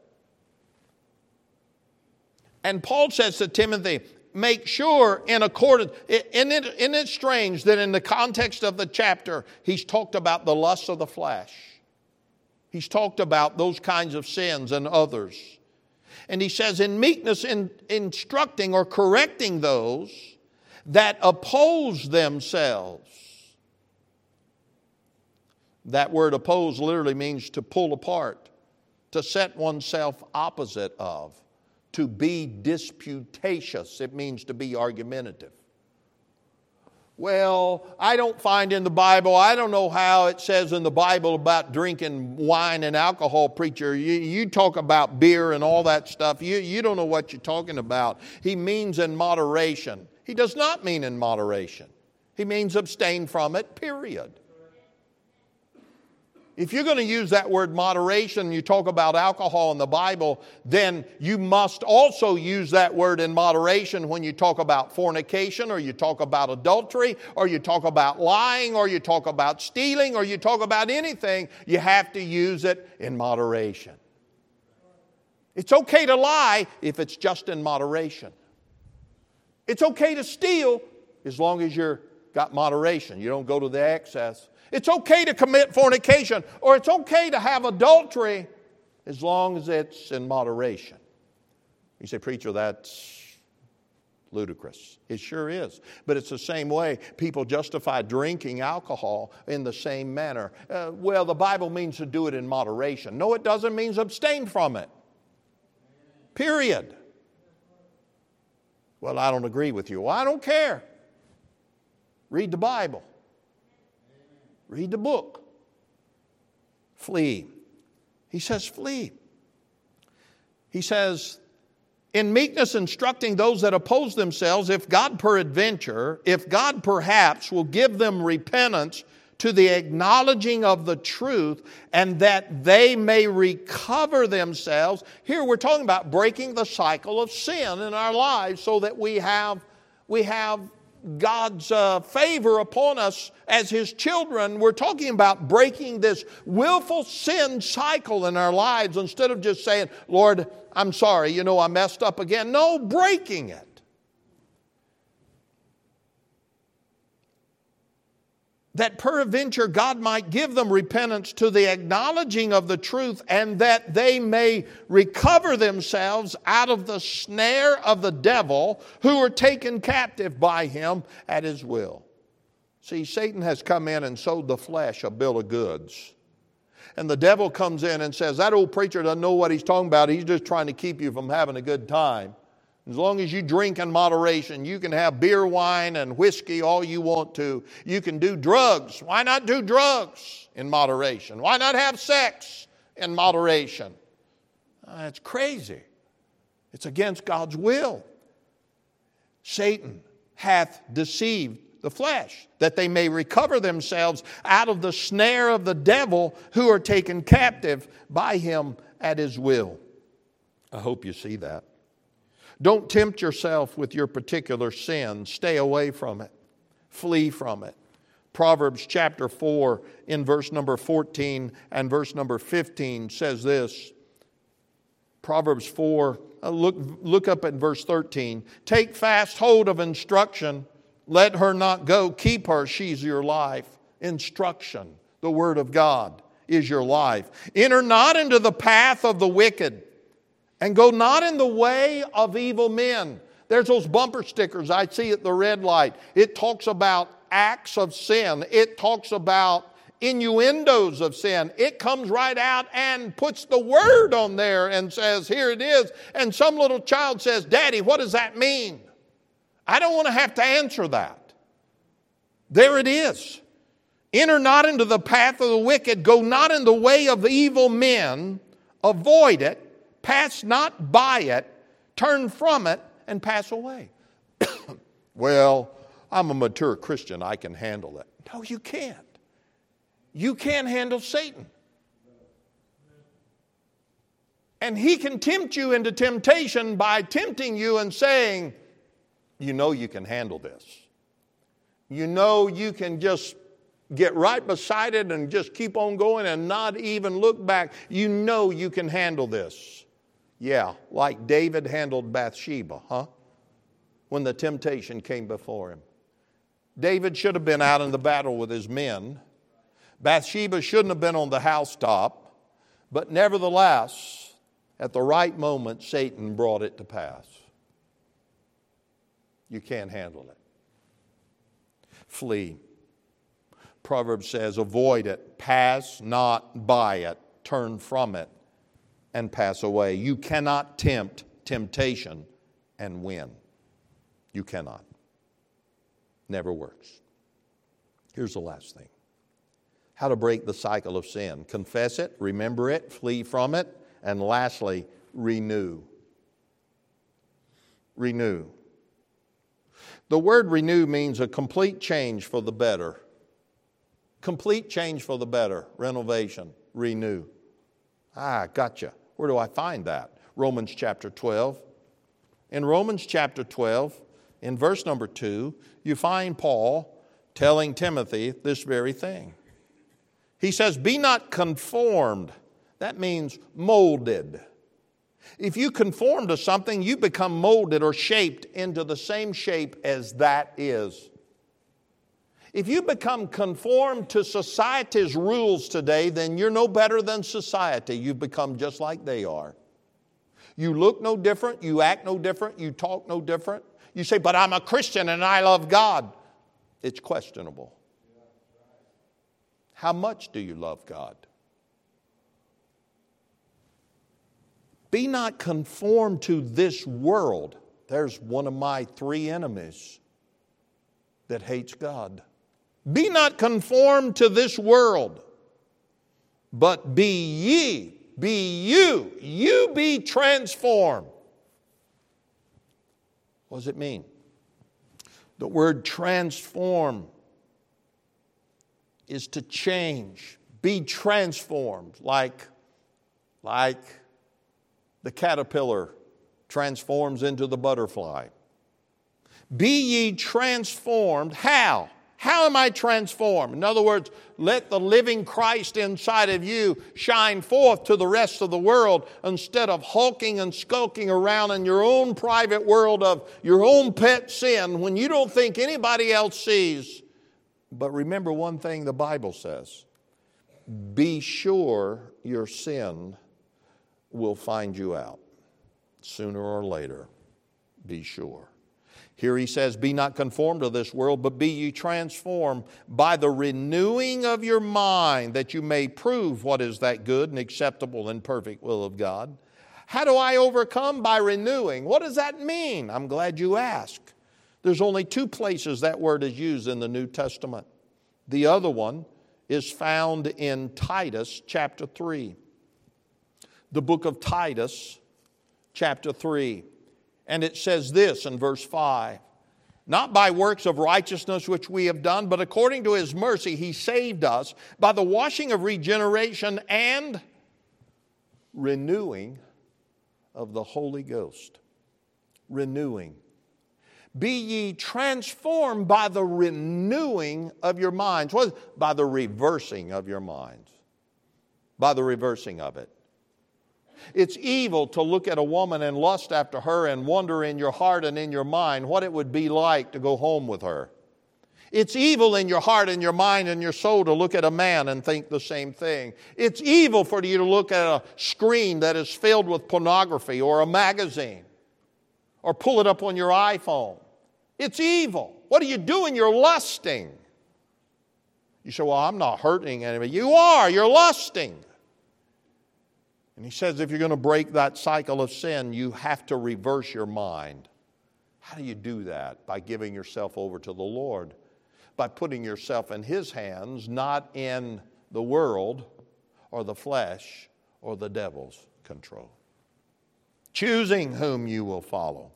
And Paul says to Timothy, make sure in accordance, isn't it, isn't it strange that in the context of the chapter, he's talked about the lusts of the flesh. He's talked about those kinds of sins and others. And he says, in meekness, in instructing or correcting those that oppose themselves. That word oppose literally means to pull apart, to set oneself opposite of. To be disputatious. It means to be argumentative. Well, I don't find in the Bible, I don't know how it says in the Bible about drinking wine and alcohol, preacher. You, you talk about beer and all that stuff. You, you don't know what you're talking about. He means in moderation. He does not mean in moderation. He means abstain from it, period. If you're going to use that word moderation, you talk about alcohol in the Bible, then you must also use that word in moderation when you talk about fornication, or you talk about adultery, or you talk about lying, or you talk about stealing, or you talk about anything. You have to use it in moderation. It's okay to lie if it's just in moderation. It's okay to steal as long as you've got moderation. You don't go to the excess. It's okay to commit fornication, or it's okay to have adultery as long as it's in moderation. You say, preacher, that's ludicrous. It sure is. But it's the same way people justify drinking alcohol in the same manner. Uh, well, the Bible means to do it in moderation. No, it doesn't. It means abstain from it. Period. Well, I don't agree with you. Well, I don't care. Read the Bible. Read the book. Flee He says, flee. He says, in meekness instructing those that oppose themselves, if God peradventure, if God perhaps will give them repentance to the acknowledging of the truth, and that they may recover themselves. Here we're talking about breaking the cycle of sin in our lives so that we have, we have God's uh, favor upon us as His children. We're talking about breaking this willful sin cycle in our lives instead of just saying, Lord, I'm sorry, you know, I messed up again. No, breaking it. That peradventure God might give them repentance to the acknowledging of the truth, and that they may recover themselves out of the snare of the devil, who are taken captive by him at his will. See, Satan has come in and sold the flesh a bill of goods. And the devil comes in and says, that old preacher doesn't know what he's talking about. He's just trying to keep you from having a good time. As long as you drink in moderation, you can have beer, wine, and whiskey all you want to. You can do drugs. Why not do drugs in moderation? Why not have sex in moderation? That's crazy. It's against God's will. Satan hath deceived the flesh, that they may recover themselves out of the snare of the devil, who are taken captive by him at his will. I hope you see that. Don't tempt yourself with your particular sin. Stay away from it. Flee from it. Proverbs chapter four in verse number fourteen and verse number fifteen says this. Proverbs four, uh, look, look up at verse thirteen. Take fast hold of instruction. Let her not go. Keep her. She's your life. Instruction, the word of God, is your life. Enter not into the path of the wicked, and go not in the way of evil men. There's those bumper stickers I see at the red light. It talks about acts of sin. It talks about innuendos of sin. It comes right out and puts the word on there and says, here it is. And some little child says, Daddy, what does that mean? I don't want to have to answer that. There it is. Enter not into the path of the wicked. Go not in the way of evil men. Avoid it. Pass not by it, turn from it, and pass away. Well, I'm a mature Christian. I can handle it. No, you can't. You can't handle Satan. And he can tempt you into temptation by tempting you and saying, you know you can handle this. You know you can just get right beside it and just keep on going and not even look back. You know you can handle this. Yeah, like David handled Bathsheba, huh? When the temptation came before him. David should have been out in the battle with his men. Bathsheba shouldn't have been on the housetop. But nevertheless, at the right moment, Satan brought it to pass. You can't handle it. Flee. Proverbs says, avoid it, pass not by it, turn from it, and pass away. You cannot tempt temptation and win. You cannot. Never works. Here's the last thing. How to break the cycle of sin. Confess it, remember it, flee from it, and lastly, renew. Renew. The word renew means a complete change for the better. Complete change for the better. Renovation. Renew. Ah, gotcha. Where do I find that? Romans chapter twelve. In Romans chapter twelve, in verse number two, you find Paul telling Timothy this very thing. He says, be not conformed. That means molded. If you conform to something, you become molded or shaped into the same shape as that is. If you become conformed to society's rules today, then you're no better than society. You've become just like they are. You look no different. You act no different. You talk no different. You say, but I'm a Christian and I love God. It's questionable. How much do you love God? Be not conformed to this world. There's one of my three enemies that hates God. Be not conformed to this world, but be ye, Be you. You be transformed. What does it mean? The word transform is to change. Be transformed, like, like the caterpillar transforms into the butterfly. Be ye transformed. How? How am I transformed? In other words, let the living Christ inside of you shine forth to the rest of the world instead of hulking and skulking around in your own private world of your own pet sin when you don't think anybody else sees. But remember one thing the Bible says. Be sure your sin will find you out sooner or later. Be sure. Here he says, be not conformed to this world, but be ye transformed by the renewing of your mind, that you may prove what is that good and acceptable and perfect will of God. How do I overcome? By renewing. What does that mean? I'm glad you asked. There's only two places that word is used in the New Testament. The other one is found in Titus chapter three. The book of Titus chapter three. And it says this in verse five, not by works of righteousness which we have done, but according to His mercy He saved us by the washing of regeneration and renewing of the Holy Ghost. Renewing. Be ye transformed by the renewing of your minds. What? By the reversing of your minds. By the reversing of it. It's evil to look at a woman and lust after her and wonder in your heart and in your mind what it would be like to go home with her. It's evil in your heart and your mind and your soul to look at a man and think the same thing. It's evil for you to look at a screen that is filled with pornography or a magazine or pull it up on your iPhone. It's evil. What are you doing? You're lusting. You say, well, I'm not hurting anybody. You are. You're lusting. And he says if you're going to break that cycle of sin, you have to reverse your mind. How do you do that? By giving yourself over to the Lord. By putting yourself in His hands, not in the world or the flesh or the devil's control. Choosing whom you will follow.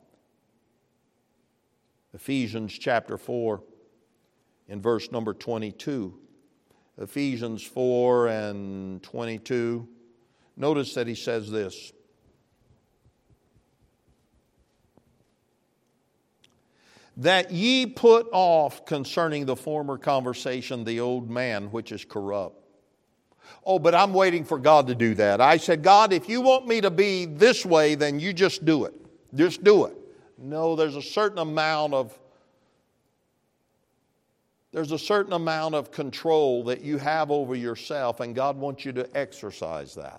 Ephesians chapter four in verse number twenty-two. Ephesians four and twenty-two. Notice that he says this. That ye put off concerning the former conversation the old man which is corrupt. Oh, but I'm waiting for God to do that. I said, God, if you want me to be this way, then you just do it. Just do it. No, there's a certain amount of There's a certain amount of control that you have over yourself, and God wants you to exercise that.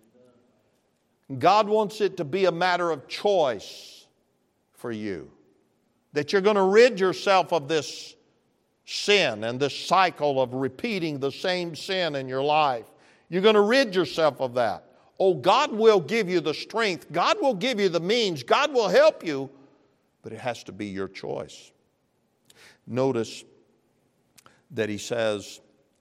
God wants it to be a matter of choice for you. That you're going to rid yourself of this sin and this cycle of repeating the same sin in your life. You're going to rid yourself of that. Oh, God will give you the strength. God will give you the means. God will help you. But it has to be your choice. Notice that he says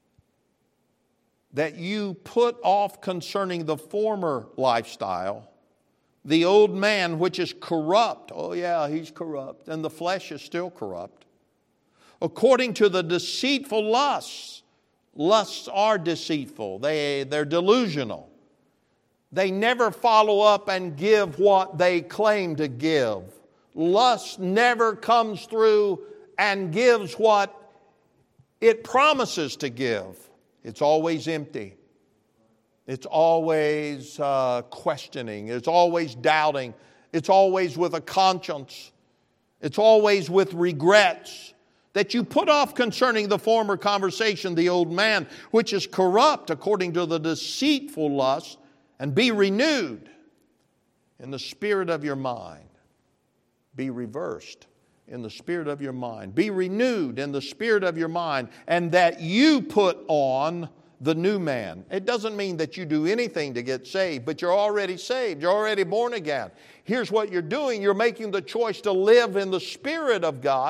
that you put off concerning the former lifestyle, the old man which is corrupt. Oh yeah, he's corrupt. And the flesh is still corrupt. According to the deceitful lusts. Lusts are deceitful. They, they're delusional. They never follow up and give what they claim to give. Lust never comes through and gives what it promises to give. It's always empty. It's always uh, questioning. It's always doubting. It's always with a conscience. It's always with regrets. That you put off concerning the former conversation the old man, which is corrupt according to the deceitful lust, and be renewed in the spirit of your mind. Be reversed in the spirit of your mind. Be renewed in the spirit of your mind, and that you put on the new man. It doesn't mean that you do anything to get saved, but you're already saved. You're already born again. Here's what you're doing. You're making the choice to live in the Spirit of God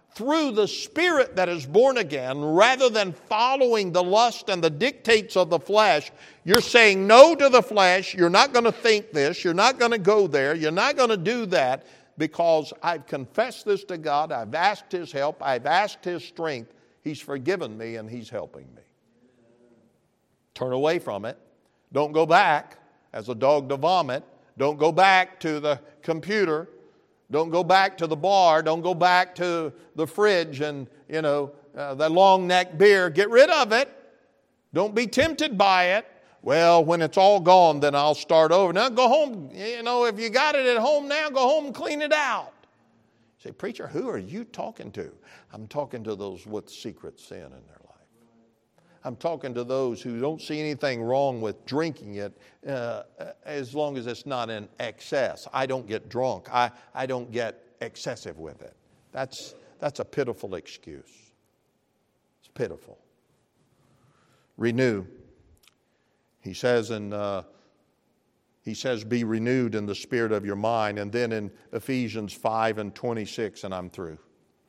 through the Spirit that is born again, rather than following the lust and the dictates of the flesh, you're saying no to the flesh. You're not going to think this. You're not going to go there. You're not going to do that, because I've confessed this to God. I've asked His help. I've asked His strength. He's forgiven me and He's helping me. Turn away from it. Don't go back as a dog to vomit. Don't go back to the computer. Don't go back to the bar. Don't go back to the fridge and, you know, uh, the long neck beer. Get rid of it. Don't be tempted by it. Well, when it's all gone, then I'll start over. Now go home. You know, if you got it at home now, go home and clean it out. You say, preacher, who are you talking to? I'm talking to those with secret sin in their life. I'm talking to those who don't see anything wrong with drinking it uh, as long as it's not in excess. I don't get drunk. I, I don't get excessive with it. That's, that's a pitiful excuse. It's pitiful. Renew. He says in uh, he says be renewed in the spirit of your mind. And then in Ephesians five and twenty-six, and I'm through.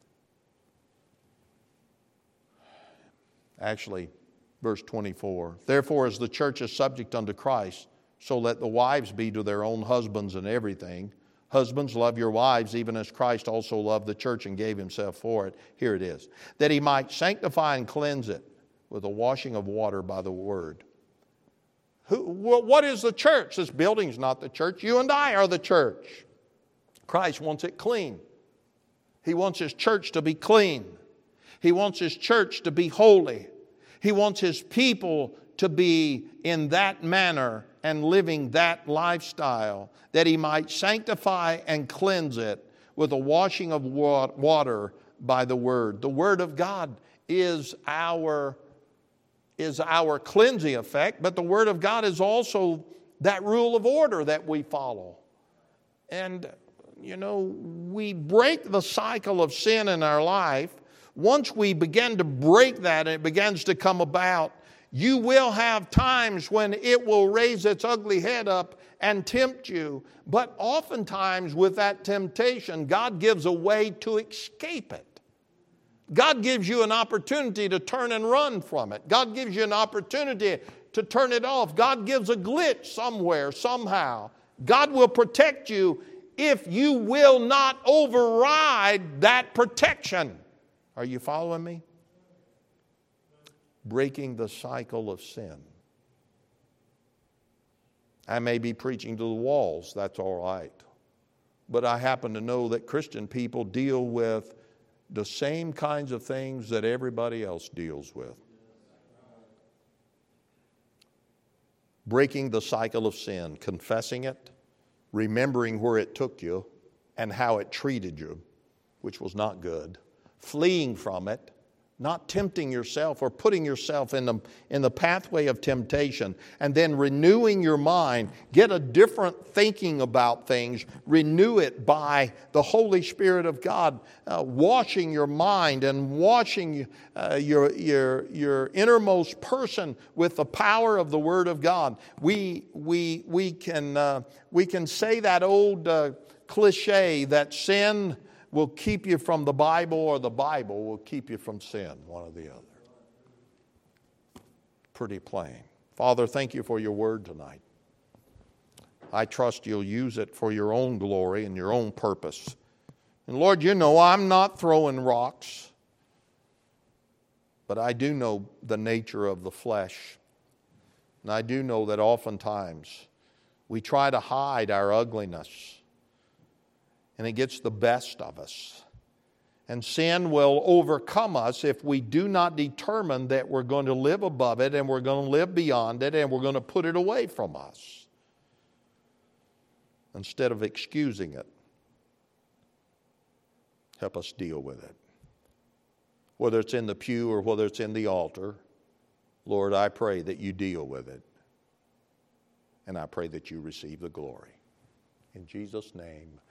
Actually, verse twenty-four. Therefore, as the church is subject unto Christ, so let the wives be to their own husbands in everything. Husbands, love your wives, even as Christ also loved the church and gave Himself for it. Here it is. That He might sanctify and cleanse it with a washing of water by the word. Who, what is the church? This building's not the church. You and I are the church. Christ wants it clean. He wants His church to be clean. He wants His church to be holy. He wants His people to be in that manner and living that lifestyle, that He might sanctify and cleanse it with a washing of water by the Word. The Word of God is our, is our cleansing effect, but the Word of God is also that rule of order that we follow. And, you know, we break the cycle of sin in our life. Once we begin to break that and it begins to come about, you will have times when it will raise its ugly head up and tempt you. But oftentimes with that temptation, God gives a way to escape it. God gives you an opportunity to turn and run from it. God gives you an opportunity to turn it off. God gives a glitch somewhere, somehow. God will protect you if you will not override that protection. Are you following me? Breaking the cycle of sin. I may be preaching to the walls, that's all right. But I happen to know that Christian people deal with the same kinds of things that everybody else deals with. Breaking the cycle of sin, confessing it, remembering where it took you and how it treated you, which was not good. Fleeing from it, not tempting yourself or putting yourself in the, in the pathway of temptation, and then renewing your mind. Get a different thinking about things. Renew it by the Holy Spirit of God, uh, washing your mind and washing uh, your, your, your innermost person with the power of the Word of God. We, we, we, can, uh, we can say that old uh, cliche that sin will keep you from the Bible, or the Bible will keep you from sin, one or the other. Pretty plain. Father, thank you for your word tonight. I trust you'll use it for your own glory and your own purpose. And Lord, you know I'm not throwing rocks, but I do know the nature of the flesh. And I do know that oftentimes we try to hide our ugliness, and it gets the best of us. And sin will overcome us if we do not determine that we're going to live above it and we're going to live beyond it and we're going to put it away from us instead of excusing it. Help us deal with it. Whether it's in the pew or whether it's in the altar, Lord, I pray that you deal with it. And I pray that you receive the glory. In Jesus' name,